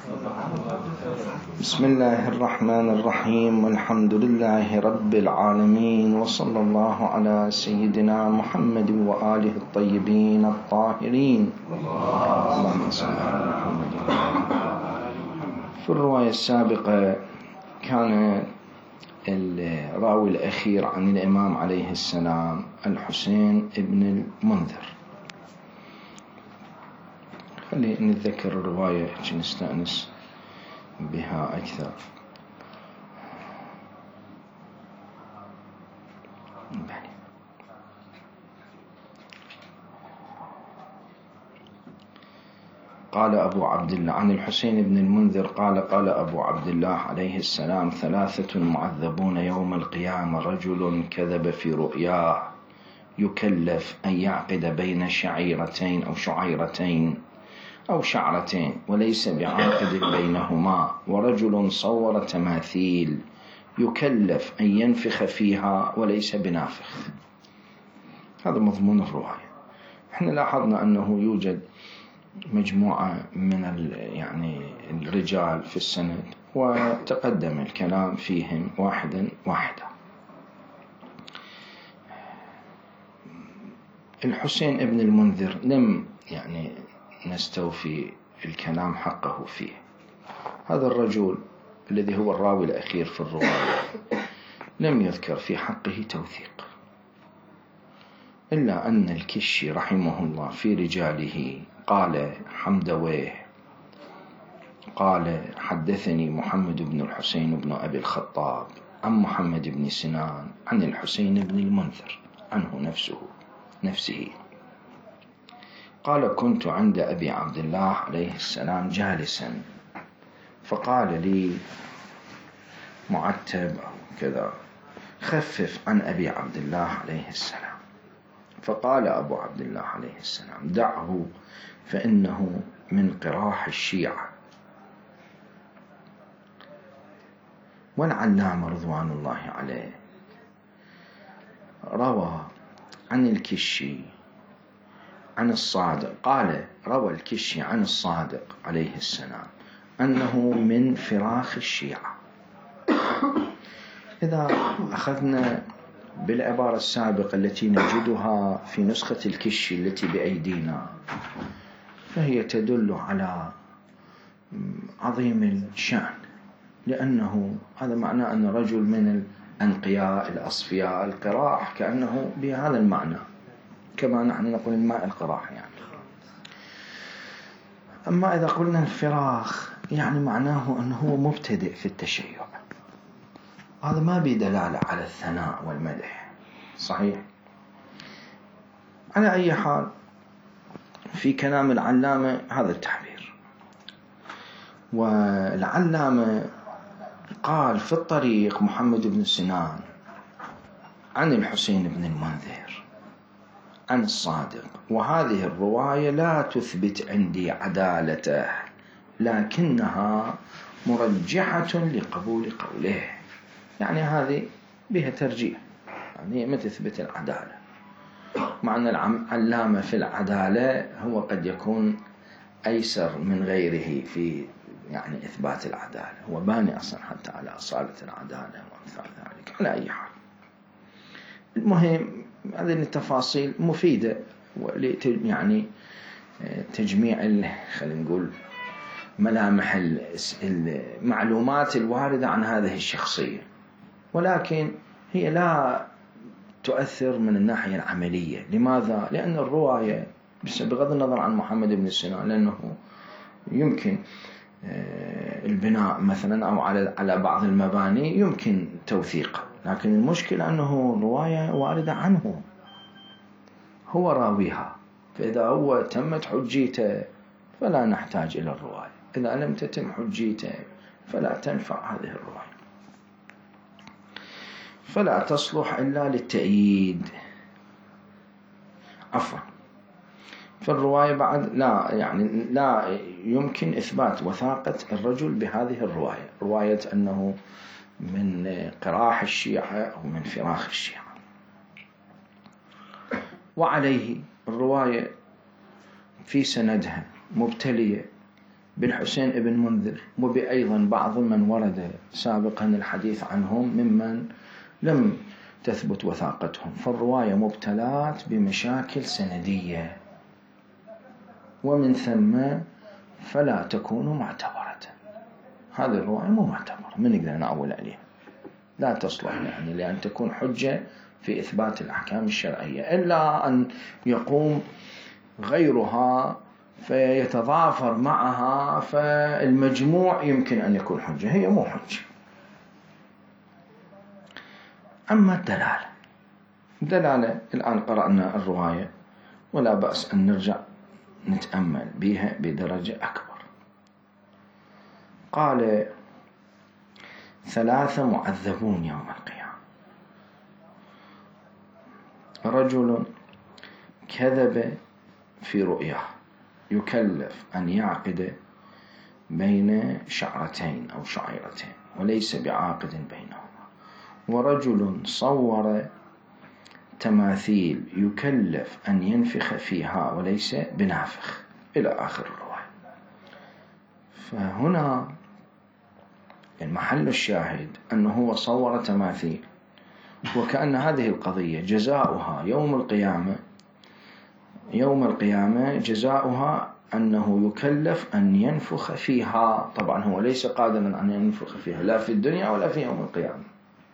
بسم الله الرحمن الرحيم، والحمد لله رب العالمين، وصلى الله على سيدنا محمد وآله الطيبين الطاهرين. اللهم صل على محمد. في الرواية السابقة كان الراوي الأخير عن الإمام عليه السلام الحسين ابن المنذر. خلينا نتذكر الرواية نستأنس بها أكثر. قال أبو عبد الله عن الحسين بن المنذر قال أبو عبد الله عليه السلام: 3 معذبون يوم القيامة: رجل كذب في رؤياه يكلف أن يعقد بين شعيرتين أو شعيرتين أو شعرتين وليس بعاقد بينهما، ورجل صور تماثيل يكلف أن ينفخ فيها وليس بنافخ. هذا مضمون الرواية. احنا لاحظنا أنه يوجد مجموعة من الرجال في السند، وتقدم الكلام فيهم واحدا. الحسين ابن المنذر لم نستوفي الكلام حقه فيه. هذا الرجل الذي هو الراوي الأخير في الرواية لم يذكر في حقه توثيق، إلا أن الكشي رحمه الله في رجاله قال: حمدويه قال: حدثني محمد بن الحسين بن أبي الخطاب عن محمد بن سنان عن الحسين بن المنذر عنه نفسه قال: كنت عند أبي عبد الله عليه السلام جالسا، فقال لي معتب كذا: خفف عن أبي عبد الله عليه السلام. فقال أبو عبد الله عليه السلام: دعه فإنه من قراح الشيعة. والعلامة رضوان الله عليه روى عن الكشي عن الصادق، قال: روى الكشي عن الصادق عليه السلام أنه من فراخ الشيعة. إذا أخذنا بالعبارة السابقة التي نجدها في نسخة الكشي التي بأيدينا، فهي تدل على عظيم الشأن، لأنه هذا معناه أن رجل من الأنقياء الأصفياء. القراح كأنه بهذا المعنى، كما نحن نقول الماء القراح أما إذا قلنا الفراخ معناه أنه مبتدئ في التشيع. هذا ما بدلالة على الثناء والمدح، صحيح؟ على أي حال، في كلام العلامة هذا التعبير. والعلامة قال في الطريق محمد بن سنان عن الحسين بن المنذر عن الصادق، وهذه الرواية لا تثبت عندي عدالته، لكنها مرجحة لقبول قوله. هذه بها ترجيح، ما تثبت العدالة. معنى العلامة في العدالة هو قد يكون أيسر من غيره في إثبات العدالة، هو باني أصلا حتى على أصالة العدالة وأمثال ذلك. على أي حال، المهم هذه التفاصيل مفيدة تجميع خلينا نقول ملامح المعلومات الواردة عن هذه الشخصية، ولكن هي لا تؤثر من الناحية العملية. لماذا؟ لأن الرواية بغض النظر عن محمد بن سنان، لأنه يمكن البناء مثلا أو على بعض المباني يمكن توثيقه، لكن المشكلة أنه رواية واردة عنه، هو راويها، فإذا هو تمت حجيته فلا نحتاج إلى الرواية، إذا لم تتم حجيته فلا تنفع هذه الرواية، فلا تصلح إلا للتأييد. عفوا، فالرواية بعد لا يمكن إثبات وثاقة الرجل بهذه الرواية، رواية أنه من قراح الشيعة أو من فراخ الشيعة. وعليه الرواية في سندها مبتلية بالحسين ابن منذر وبأيضا بعض من ورد سابقا الحديث عنهم ممن لم تثبت وثاقتهم، فالرواية مبتلات بمشاكل سندية، ومن ثم فلا تكون معتبرة. هذه الرواية مو معتبرة، من نقدر نعول عليها، لا تصلح يعني لأن تكون حجة في إثبات الأحكام الشرعية، إلا أن يقوم غيرها فيتضافر معها، فالمجموع يمكن أن يكون حجة، هي مو حجة. أما الدلالة الآن قرأنا الرواية، ولا بأس أن نرجع نتأمل بها بدرجة أكبر. قال 3 معذبون يوم القيامة: رجل كذب في رؤياه يكلف أن يعقد بين شعرتين أو شعيرتين وليس بعاقد بينهما، ورجل صور تماثيل يكلف أن ينفخ فيها وليس بنافخ، إلى آخر الرواية. فهنا المحل الشاهد أنه هو صور تماثيل، وكأن هذه القضية جزاؤها يوم القيامة جزاؤها أنه يكلف أن ينفخ فيها. طبعا هو ليس قادرا أن ينفخ فيها لا في الدنيا ولا في يوم القيامة.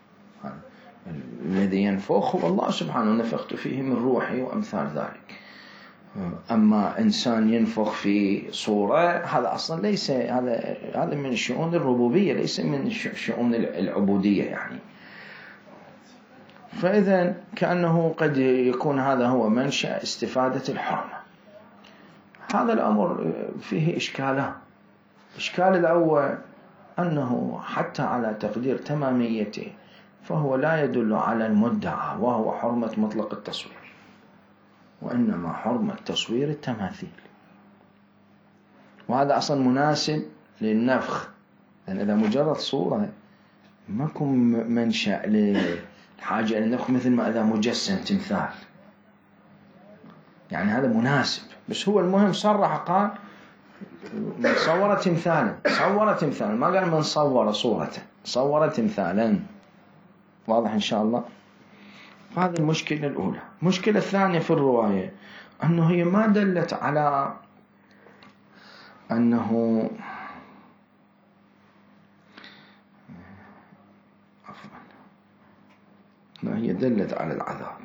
الذي ينفخ هو الله سبحانه، نفخت فيه من روحي وأمثال ذلك. أما إنسان ينفخ في صورة، هذا أصلا ليس، هذا من شؤون الربوبية، ليس من شؤون العبودية يعني. فإذا كأنه قد يكون هذا هو منشأ استفادة الحرمة. هذا الأمر فيه إشكالان. الإشكال الأول أنه حتى على تقدير تماميته فهو لا يدل على المدعى وهو حرمة مطلق التصوير، وإنما حرمة تصوير التماثيل، وهذا أصلا مناسب للنفخ، لأن إذا مجرد صورة ما يكون منشأ للحاجة إلى النفخ، مثل ما إذا مجسم تمثال، يعني هذا مناسب. بس هو المهم صرح قال من صور تمثالا، ما قال من صور صورة، صور تمثالا. واضح إن شاء الله؟ هذه المشكلة الأولى. المشكلة الثانية في الرواية أنه هي ما دلت على أنه لا، هي دلت على العذاب،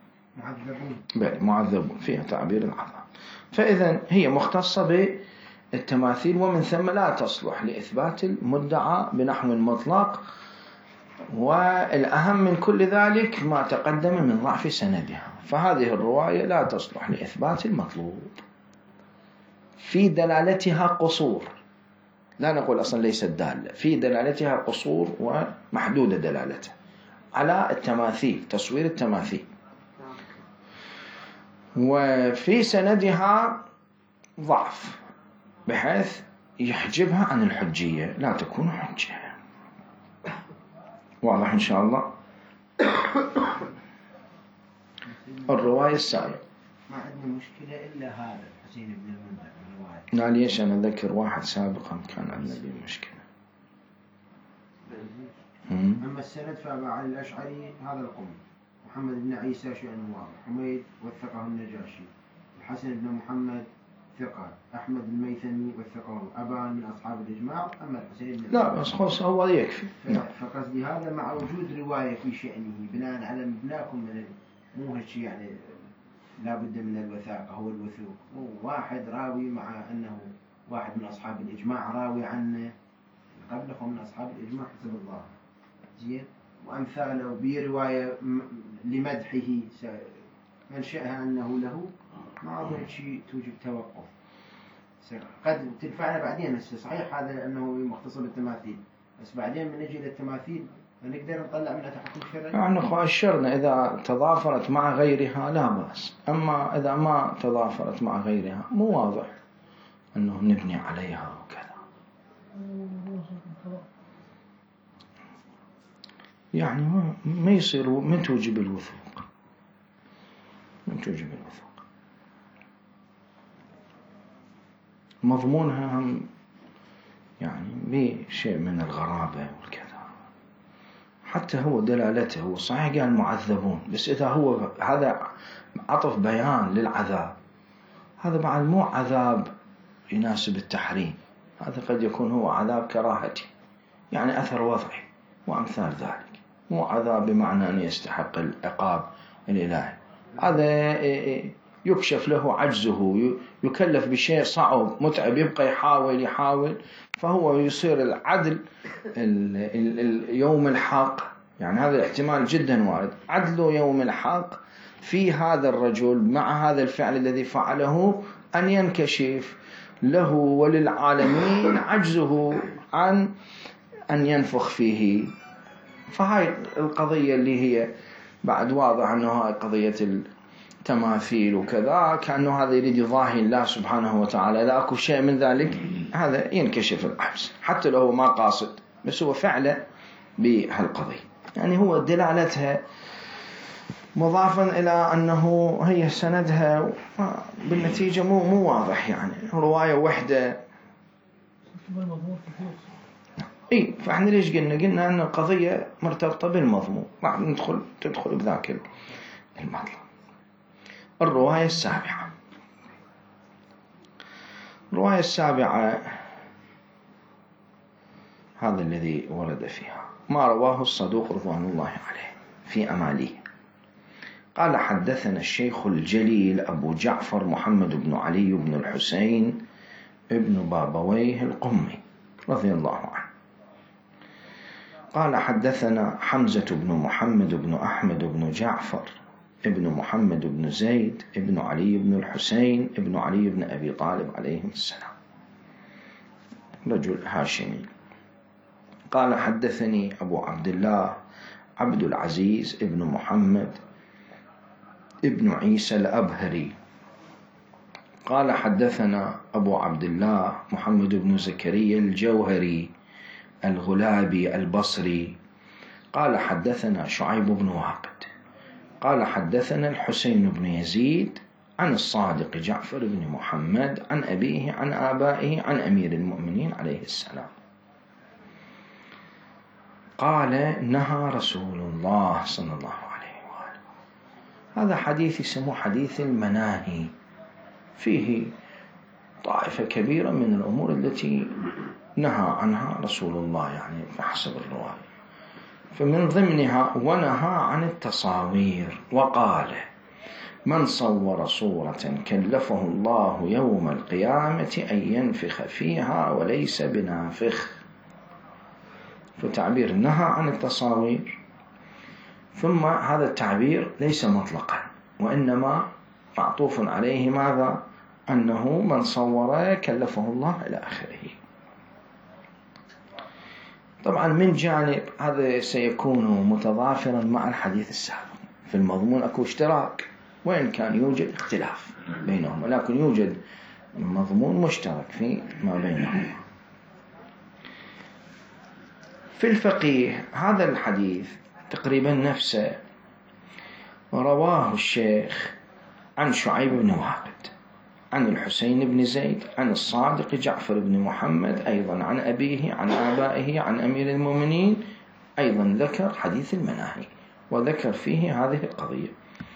معذبون فيها تعبير العذاب. فإذا هي مختصة بالتماثيل، ومن ثم لا تصلح لإثبات المدعى بنحو مطلق. والأهم من كل ذلك ما تقدم من ضعف سندها، فهذه الرواية لا تصلح لإثبات المطلوب، في دلالتها قصور، لا نقول أصلا ليست دالة، في دلالتها قصور ومحدودة دلالتها على التماثيل، تصوير التماثيل، وفي سندها ضعف بحيث يحجبها عن الحجية، لا تكون حجة. واضح إن شاء الله؟ الرواية السابقة ما عندنا مشكلة إلا هذا الحسين بن المنذر الرواية. لا، ليش أنا أذكر واحد سابقا كان عندنا به مشكلة. أما السند فأبا علي الأشعري هذا القوم، محمد بن عيسى شأنه واضح، حميد وثقه النجاشي، الحسن بن محمد ثقة، أحمد الميثمي وثقه، أبان من أصحاب الإجماع. أما الحسين بن لا بس خلاص هو يكفي. فقصدي هذا مع وجود رواية في شأنه بناء على مبناكم من مو هالشيء يعني لا بد من الوثاقة، هو الوثوق، واحد راوي مع أنه واحد من أصحاب الإجماع راوي عنه قبلهم من أصحاب الإجماع حسب الله زين، وأمثاله برواية لمدحه منشأها أنه له، ما أظن شيء توجب توقف. قد تنفعنا بعدين، صحيح هذا أنه مختصر بالتماثيل، بس بعدين من نجي للتماثيل فنقدر نطلع منها تحكم شرعي. يعني أشرنا إذا تضافرت مع غيرها لا بأس، أما إذا ما تضافرت مع غيرها مو واضح أنه نبني عليها وكذا، يعني ما يصير من توجب الوثوق، مضمونها هم يعني بشيء من الغرابة والكذا. حتى هو دلالته هو صحيح قال معذبون، بس إذا هو هذا عطف بيان للعذاب، هذا بعد مو عذاب يناسب التحريم، هذا قد يكون هو عذاب كراهتي، يعني أثر وضعي وأمثال ذلك، مو عذاب بمعنى أن يستحق العقاب الإلهي. هذا يكشف له عجزه، يكلف بشيء صعب متعب، يبقى يحاول، فهو يصير العدل يوم الحق. يعني هذا الاحتمال جدا وارد، عدله يوم الحق في هذا الرجل مع هذا الفعل الذي فعله، أن ينكشف له وللعالمين عجزه عن أن ينفخ فيه. فهاي القضية اللي هي بعد واضح أنه هاي قضية التماثيل وكذا، كأنه هذا يريد يضاهي الله سبحانه وتعالى. إذا أكو شيء من ذلك هذا ينكشف العجز، حتى لو هو ما قاصد، بس هو فعله بهالقضية. يعني هو دلالتها مضافا إلى أنه هي سندها بالنتيجة مو واضح، يعني رواية وحدة. فإحنا ليش قلنا أن القضية مرتبطة بالمضمون، بعد تدخل بذاك المطلب. الرواية السابعة هذا الذي ورد فيها ما رواه الصدوق رضوان الله عليه في أماله. قال حدثنا الشيخ الجليل أبو جعفر محمد بن علي بن الحسين ابن بابويه القمي رضي الله عنه. قال حدثنا حمزة بن محمد بن أحمد بن جعفر ابن محمد بن زيد ابن علي بن الحسين ابن علي بن أبي طالب عليهم السلام، رجل هاشمي. قال حدثني أبو عبد الله عبد العزيز ابن محمد ابن عيسى الأبهري. قال حدثنا أبو عبد الله محمد بن زكريا الجوهري الغلابي البصري. قال حدثنا شعيب بن واقد قال حدثنا الحسين بن يزيد عن الصادق جعفر بن محمد عن أبيه عن آبائه عن أمير المؤمنين عليه السلام قال نهى رسول الله صلى الله عليه وآله. هذا حديث يسموه حديث المناهي، فيه طائفة كبيرة من الأمور التي نهى عنها رسول الله، يعني بحسب الرواية. فمن ضمنها ونهى عن التصاوير، وقال من صور صورة كلفه الله يوم القيامة أن ينفخ فيها وليس بنافخ. فتعبير نهى عن التصاوير، ثم هذا التعبير ليس مطلقا، وإنما معطوف عليه ماذا؟ أنه من صور كلفه الله إلى آخره. طبعا من جانب هذا سيكون متضافرا مع الحديث السابق، في المضمون أكو اشتراك، وإن كان يوجد اختلاف بينهم، ولكن يوجد مضمون مشترك في ما بينهم. في الفقيه هذا الحديث تقريبا نفسه رواه الشيخ عن شعيب بن واقد عن الحسين بن زيد عن الصادق جعفر بن محمد، أيضا عن أبيه عن آبائه عن أمير المؤمنين، أيضا ذكر حديث المناهي وذكر فيه هذه القضية.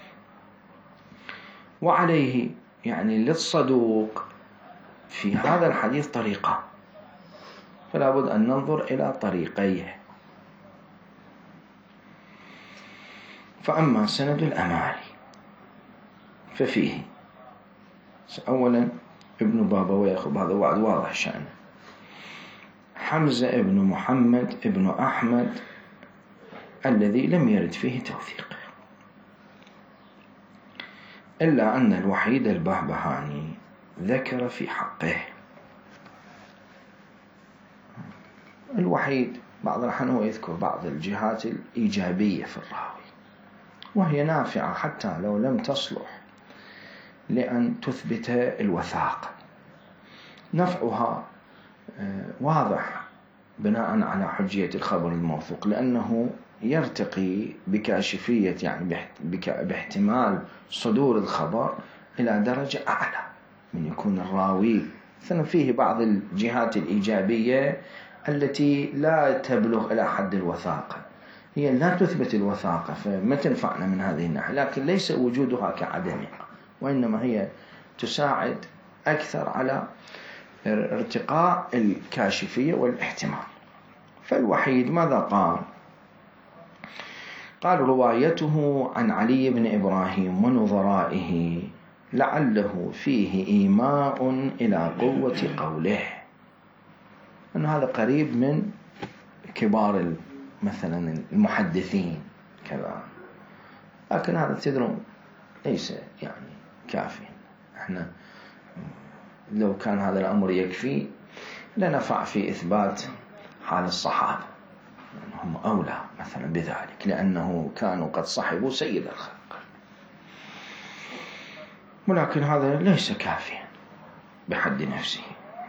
وعليه يعني للصدوق في هذا الحديث طريقة، فلا بد أن ننظر إلى طريقيه. فأما سند الأمالي ففيه أولا ابن بابويه، هذا وعد واضح شأنه، حمزة ابن محمد ابن أحمد الذي لم يرد فيه توثيق، إلا أن الوحيد البهبهاني ذكر في حقه. الوحيد بعض الأحيان هو يذكر بعض الجهات الإيجابية في الراوي، وهي نافعة حتى لو لم تصلح لأن تثبت الوثاقة. نفعها واضح بناء على حجية الخبر الموثوق، لأنه يرتقي بكاشفية، يعني باحتمال صدور الخبر إلى درجة أعلى من يكون الراوي مثلا فيه بعض الجهات الإيجابية التي لا تبلغ إلى حد الوثاقة، هي لا تثبت الوثاقة فما تنفعنا من هذه الناحية، لكن ليس وجودها كعدمها، وإنما هي تساعد أكثر على ارتقاء الكاشفية والاحتمال. فالوحيد ماذا قال روايته عن علي بن إبراهيم ونظرائه لعله فيه إيماء إلى قوة قوله، أن هذا قريب من كبار مثلا المحدثين كذا، لكن هذا تدرون ليس يعني كافي. احنا لو كان هذا الأمر يكفي لنفع في إثبات حال الصحابة، هم أولى مثلا بذلك، لأنه كانوا قد صحبوا سيد الخلق، ولكن هذا ليس كافيا بحد نفسه.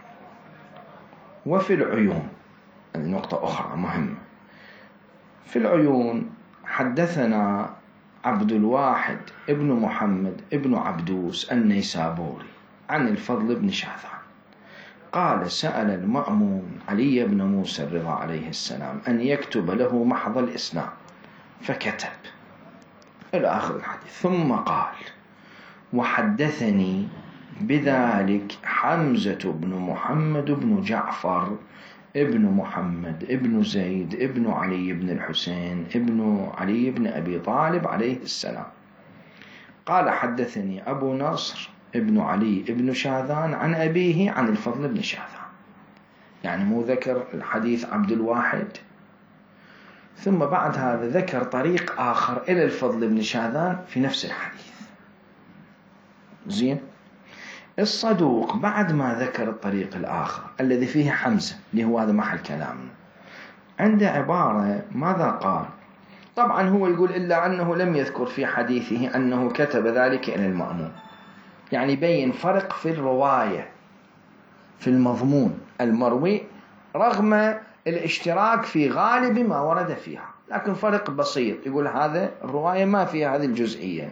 وفي العيون، هذه نقطة أخرى مهمة، في العيون حدثنا عبد الواحد ابن محمد ابن عبدوس النيسابوري عن الفضل بن شاذان قال سأل المأمون علي بن موسى الرضا عليه السلام أن يكتب له محض الإسلام فكتب إلى آخر الحديث، ثم قال وحدثني بذلك حمزة بن محمد بن جعفر ابن محمد ابن زيد ابن علي بن الحسين ابن علي بن أبي طالب عليه السلام قال حدثني أبو نصر ابن علي ابن شاذان عن أبيه عن الفضل بن شاذان، يعني مو ذكر الحديث عبد الواحد ثم بعد هذا ذكر طريق آخر إلى الفضل بن شاذان في نفس الحديث. زين، الصدوق بعد ما ذكر الطريق الآخر الذي فيه حمزة اللي هو هذا محل كلامنا، عنده عبارة ماذا قال؟ طبعا هو يقول إلا أنه لم يذكر في حديثه أنه كتب ذلك إلى المأمون، يعني بين فرق في الرواية في المضمون المروي رغم الاشتراك في غالب ما ورد فيها، لكن فرق بسيط، يقول هذا الرواية ما فيها هذه الجزئية.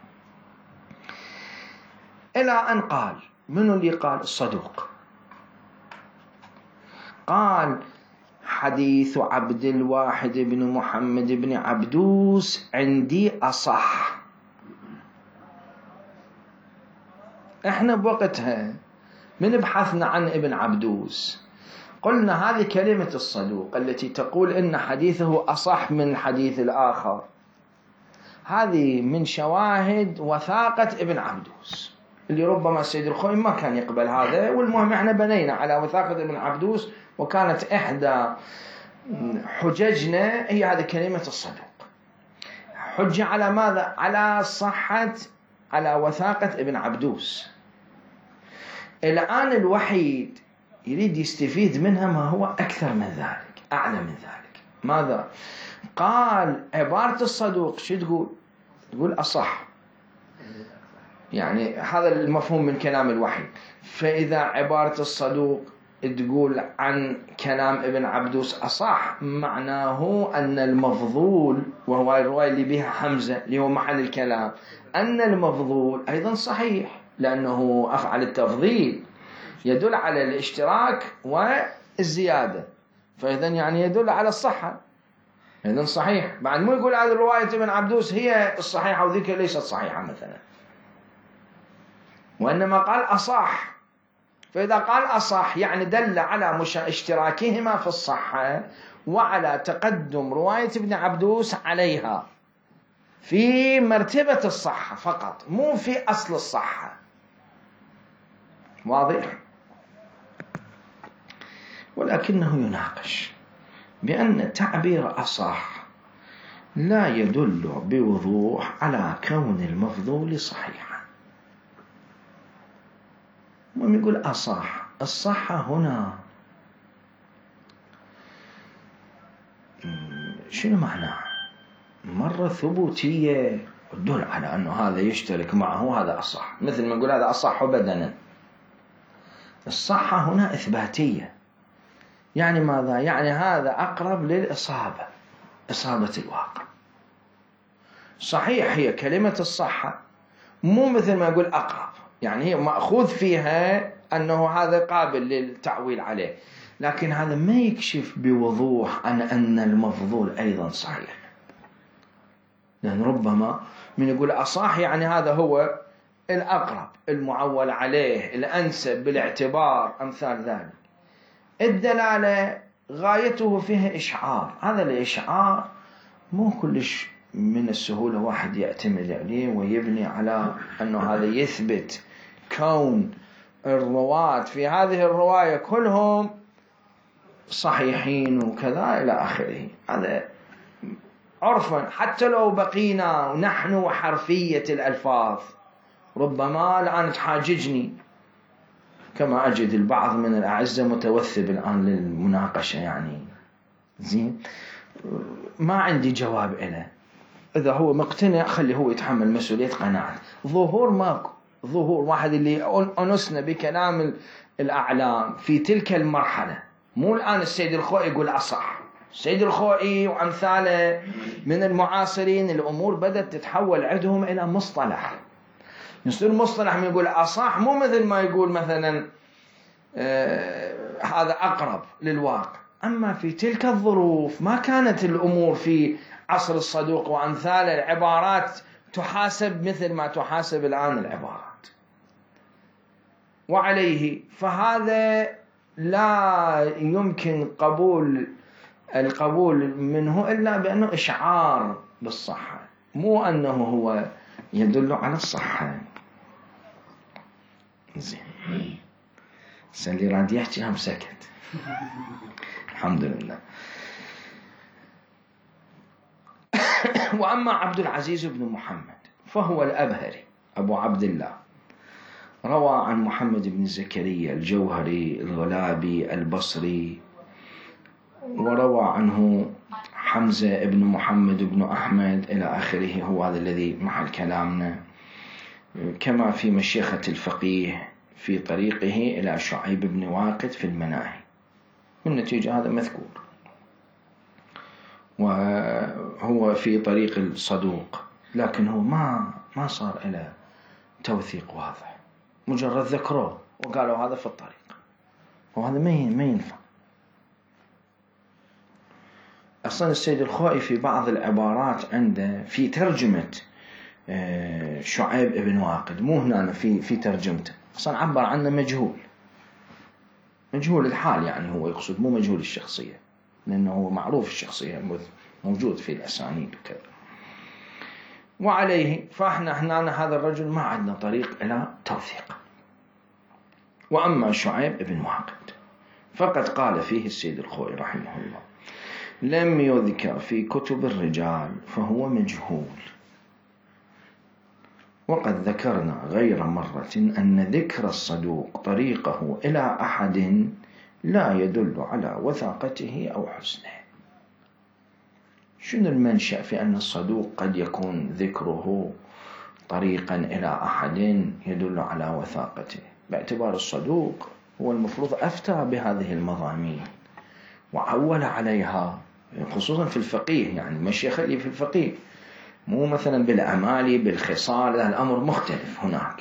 إلى أن قال من اللي قال؟ الصدوق قال حديث عبد الواحد بن محمد بن عبدوس عندي أصح. احنا بوقتها من بحثنا عن ابن عبدوس قلنا هذه كلمة الصدوق التي تقول إن حديثه أصح من الحديث الآخر، هذه من شواهد وثاقة ابن عبدوس اللي ربما السيد الخوئي ما كان يقبل هذا. والمهم احنا بنينا على وثاقة ابن عبدوس، وكانت إحدى حججنا هي هذه كلمة الصدوق، حجة على ماذا؟ على صحة، على وثاقة ابن عبدوس. الآن الوحيد يريد يستفيد منها ما هو أكثر من ذلك، أعلى من ذلك. ماذا قال؟ عبارة الصدوق شو تقول؟ تقول أصح، يعني هذا المفهوم من كلام الوحيد. فإذا عبارة الصدوق تقول عن كلام ابن عبدوس أصح، معناه أن المفضول، وهو الرواية اللي بها حمزة اللي هو محل الكلام، أن المفضول أيضا صحيح، لأنه أفعل التفضيل يدل على الاشتراك والزيادة، فإذن يعني يدل على الصحة، إذن صحيح. بعد مو يقول هذه الرواية ابن عبدوس هي الصحيحة وذيك ليست صحيحة مثلا، وإنما قال أصح. فإذا قال أصح يعني دل على اشتراكهما في الصحة وعلى تقدم رواية ابن عبدوس عليها في مرتبة الصحة فقط، مو في أصل الصحة. واضح؟ ولكنه يناقش بأن تعبير أصح لا يدل بوضوح على كون المفضول صحيحا. ويقول أصح، الصحة هنا شنو معناه؟ مرة ثبوتية تدل على أنه هذا يشترك معه، هذا أصح، مثل ما نقول هذا أصح بدنا. الصحة هنا إثباتية، يعني ماذا؟ يعني هذا أقرب للإصابة، إصابة الواقع. صحيح هي كلمة الصحة، مو مثل ما يقول أقرب، يعني هي مأخوذ فيها أنه هذا قابل للتعويل عليه، لكن هذا ما يكشف بوضوح عن أن المفضول أيضا صحيح. لأن ربما من يقول أصح يعني هذا هو الأقرب، المعول عليه، الأنسب بالاعتبار، أمثال ذلك. الدلالة غايته فيها إشعار، هذا الإشعار مو كلش من السهولة واحد يعتمد عليه ويبني على أنه هذا يثبت كون الرواة في هذه الرواية كلهم صحيحين وكذا إلى آخره. هذا عرفا حتى لو بقينا نحن وحرفية الألفاظ ربما الآن تحاججني، كما أجد البعض من الأعزة متوثب الآن للمناقشة، يعني زين ما عندي جواب له. إذا هو مقتنع خلي هو يتحمل مسؤولية قناعة. ظهور ماكو، ظهور واحد اللي أنسنا بكلام الأعلام في تلك المرحلة، مو الآن السيد الخوئي يقول أصح. السيد الخوئي وأمثاله من المعاصرين الأمور بدأت تتحول عندهم إلى مصطلح، يصير مصطلح من يقول أصح، مو مثل ما يقول مثلا هذا أقرب للواقع. أما في تلك الظروف ما كانت الأمور في عصر الصدوق وأمثال العبارات تحاسب مثل ما تحاسب الآن العبارات. وعليه فهذا لا يمكن القبول منه إلا بأنه إشعار بالصحة، مو أنه هو يدل على الصحة. زين اللي راد يحكي هم سكت الحمد لله. وأما عبد العزيز بن محمد فهو الأبهري أبو عبد الله، روى عن محمد بن زكريا الجوهري الغلابي البصري، وروى عنه حمزة بن محمد بن أحمد إلى آخره، هو هذا الذي محل كلامنا. كما في مشيخة الفقيه في طريقه إلى شعيب بن واقد في المناهي، والنتيجة هذا مذكور. وهو في طريق الصدوق، لكن هو ما صار إلى توثيق واضح، مجرد ذكروه وقالوا هذا في الطريق، وهذا ما ينفع. أصلا السيد الخوئي في بعض العبارات عنده في ترجمة شعيب بن واقد، مو هنا في ترجمته، أصلا عبر عنه مجهول الحال، يعني هو يقصد مو مجهول الشخصية، لأنه هو معروف الشخصية موجود في الأسانيد وكذا. وعليه فإحنا هنا هذا الرجل ما عندنا طريق إلى توثيق. وأما شعيب بن واقد فقد قال فيه السيد الخوئي رحمه الله: لم يذكر في كتب الرجال فهو مجهول. وقد ذكرنا غير مرة أن ذكر الصدوق طريقه إلى أحد لا يدل على وثاقته أو حسنه. شنو المنشأ في أن الصدوق قد يكون ذكره طريقا إلى أحد يدل على وثاقته؟ باعتبار الصدوق هو المفروض أفتى بهذه المضامين وعول عليها، خصوصا في الفقيه، يعني مشيخ لي في الفقيه، مو مثلا بالأعمال بالخصال، الأمر مختلف هناك.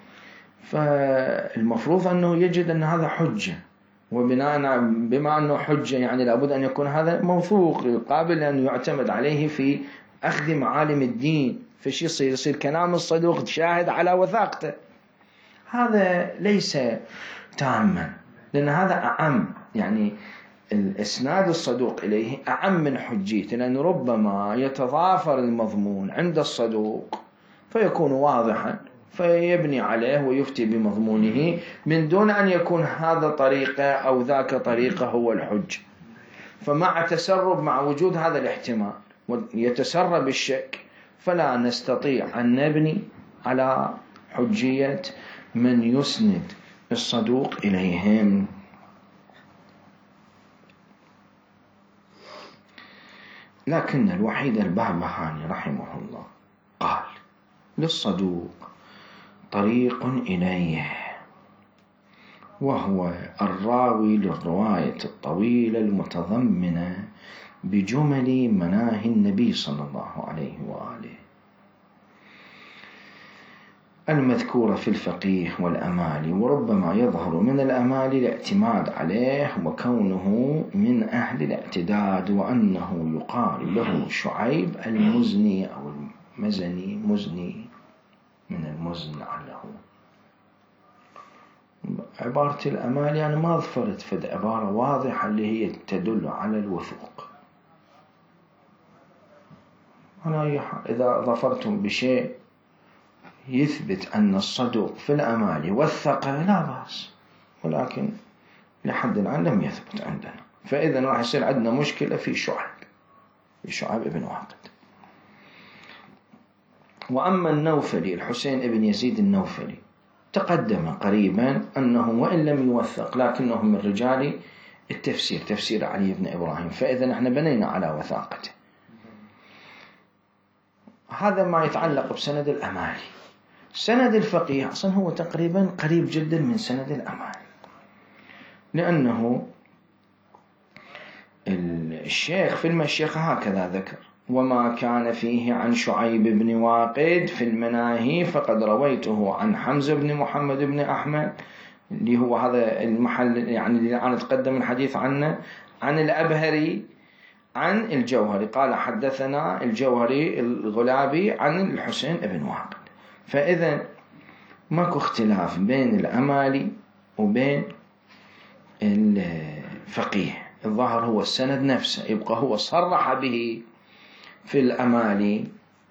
فالمفروض أنه يجد أن هذا حجة، وبناء بما أنه حجة يعني لابد أن يكون هذا موثوق قابل أن يعتمد عليه في أخذ معالم الدين. فشي يصير كلام الصدوق شاهد على وثاقته، هذا ليس تاما، لأن هذا أعم، يعني الإسناد الصدوق إليه أعم من حجيته، لأن ربما يتضافر المضمون عند الصدوق فيكون واضحا فيبني عليه ويفتي بمضمونه من دون أن يكون هذا طريقة أو ذاك طريقة هو الحج. فمع تسرب، مع وجود هذا الاحتمال ويتسرب الشك، فلا نستطيع أن نبني على حجية من يسند الصدوق إليهم. لكن الوحيد البهبهاني رحمه الله قال: للصدوق طريق إليه، وهو الراوي للرواية الطويلة المتضمنة بجمل مناهي النبي صلى الله عليه وآله. المذكورة في الفقيه والأمالي، وربما يظهر من الأمالي الاعتماد عليه وكونه من أهل الاعتداد، وأنه يقال له شعيب المزني أو المزني، مزني من المزن لعله. عبارة الأمالي يعني ما ظفرت فد عبارة واضحة اللي هي تدل على الوثوق. إذا ظفرتم بشيء يثبت أن الصدوق في الأمالي والثقة لا بأس، ولكن لحد الآن لم يثبت عندنا، فإذا راح يصير عندنا مشكلة في شعيب ابن واقد. وأما النوفلي الحسين ابن يزيد النوفلي تقدم قريبا أنه وإن لم يوثق لكنه من رجال التفسير، تفسير علي بن إبراهيم، فإذا نحن بنينا على وثاقته. هذا ما يتعلق بسند الأمالي. سند الفقيه أصلا هو تقريبا قريب جدا من سند الأمالي، لأنه الشيخ في المشيخة هكذا ذكر: وما كان فيه عن شعيب بن واقد في المناهي فقد رويته عن حمزة بن محمد بن أحمد، اللي هو هذا المحل يعني اللي أنا أتقدم الحديث عنه، عن الأبهري عن الجوهري قال حدثنا الجوهري الغلابي عن الحسين بن واقد. فإذا ماكو اختلاف بين الأمالي وبين الفقيه، الظاهر هو السند نفسه، يبقى هو صرح به في الأمالي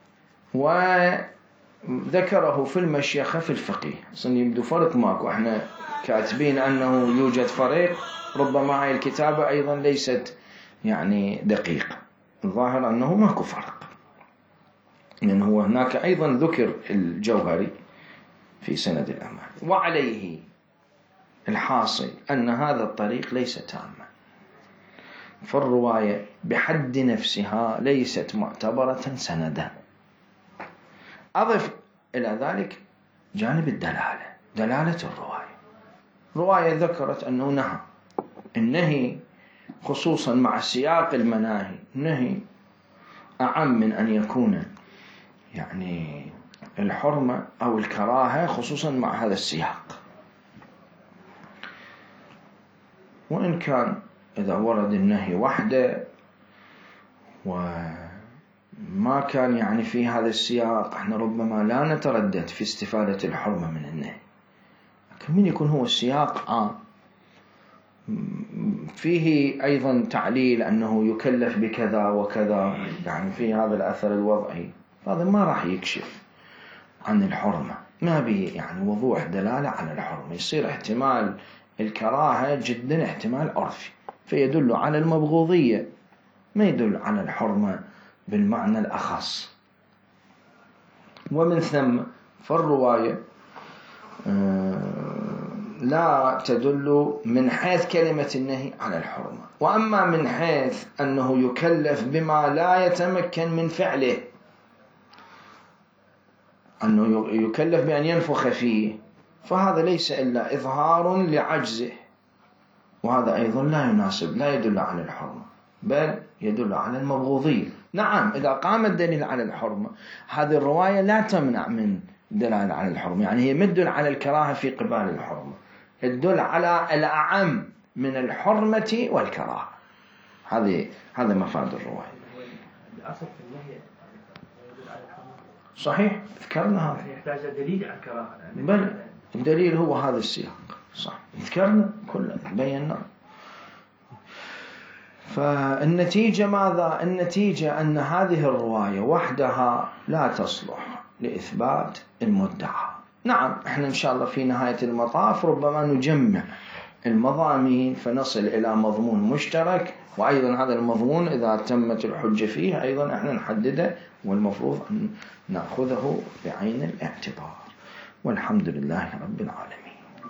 وذكره في المشيخة في الفقيه. أصلا يبدو فرق ماكو، احنا كاتبين أنه يوجد فريق، ربما هاي الكتابة أيضا ليست يعني دقيقة، الظاهر أنه ماكو فرق، لأنه هو هناك أيضا ذكر الجوهري في سند الأمالي. وعليه الحاصل أن هذا الطريق ليس تاما، فالرواية بحد نفسها ليست معتبرة سندا. أضف إلى ذلك جانب الدلالة، دلالة رواية ذكرت أنه نهى، النهي خصوصا مع سياق المناهي نهي أعم من أن يكون يعني الحرمة أو الكراهة، خصوصا مع هذا السياق. وإن كان إذا ورد النهي وحده وما كان يعني في هذا السياق، احنا ربما لا نتردد في استفادة الحرمة من النهي، لكن من يكون هو السياق فيه أيضا تعليل أنه يكلف بكذا وكذا، يعني في هذا الأثر الوضعي، هذا ما راح يكشف عن الحرمة، ما به يعني وضوح دلالة على الحرمة، يصير احتمال الكراهة جدا احتمال عرفي، فيدل على المبغوضية، ما يدل على الحرمة بالمعنى الأخص. ومن ثم فالرواية لا تدل من حيث كلمة النهي على الحرمة، وأما من حيث أنه يكلف بما لا يتمكن من فعله، أنه يكلف بأن ينفخ فيه، فهذا ليس إلا إظهار لعجزه، وهذا أيضا لا يناسب، لا يدل على الحرمة، بل يدل على المبغوضية. نعم إذا قام الدليل على الحرمة، هذه الرواية لا تمنع من دلالة على الحرمة، يعني هي مدل على الكراهة في قبال الحرمة، الدل على الأعم من الحرمة والكراهة، هذا مفاد الرواية. الأصل في النهي يدل على الحرمة، صحيح، ذكرنا هذا، يحتاج دليل على الكراهة، بل الدليل هو هذا السياق، صح، ذكرنا كله بينا. فالنتيجة ماذا؟ النتيجة أن هذه الرواية وحدها لا تصلح لإثبات المدعى. نعم احنا إن شاء الله في نهاية المطاف ربما نجمع المضامين فنصل إلى مضمون مشترك، وأيضا هذا المضمون إذا تمت الحجة فيه أيضا احنا نحدده، والمفروض أن نأخذه بعين الاعتبار. والحمد لله رب العالمين.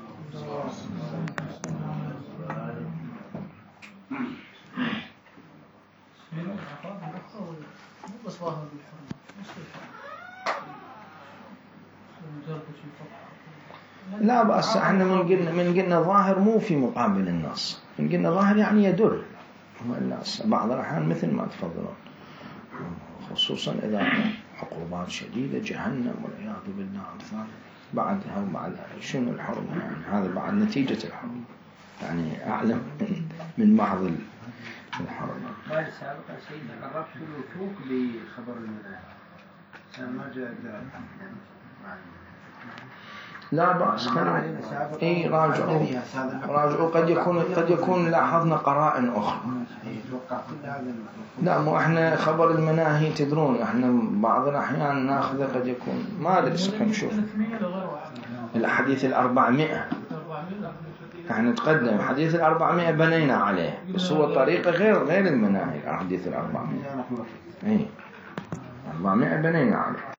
لا بأس، احنا من قلنا ظاهر مو في مقابل النص، من قلنا ظاهر يعني يدل، بعض الأحيان مثل ما تفضلون، خصوصا إذا عقوبات شديدة جهنم والعياذ بالله أمثال بعدها وبعد شنو الحرمة يعني؟ هذا بعد نتيجة الحرمة يعني أعلم من محض الحرمة. قال سابقا سيدنا قربت الوثوق بخبر المنام ما جاء لا بأس إيه راجعوا قد يكون لاحظنا قرائن أخرى. لا مو إحنا خبر المناهي تدرون إحنا بعض الأحيان نأخذه قد يكون ما أدري نشوف الحديث 400 إحنا نتقدم حديث 400 بنينا عليه بس هو طريقة غير المناهي الحديث 400 إيه 400 بنينا عليه.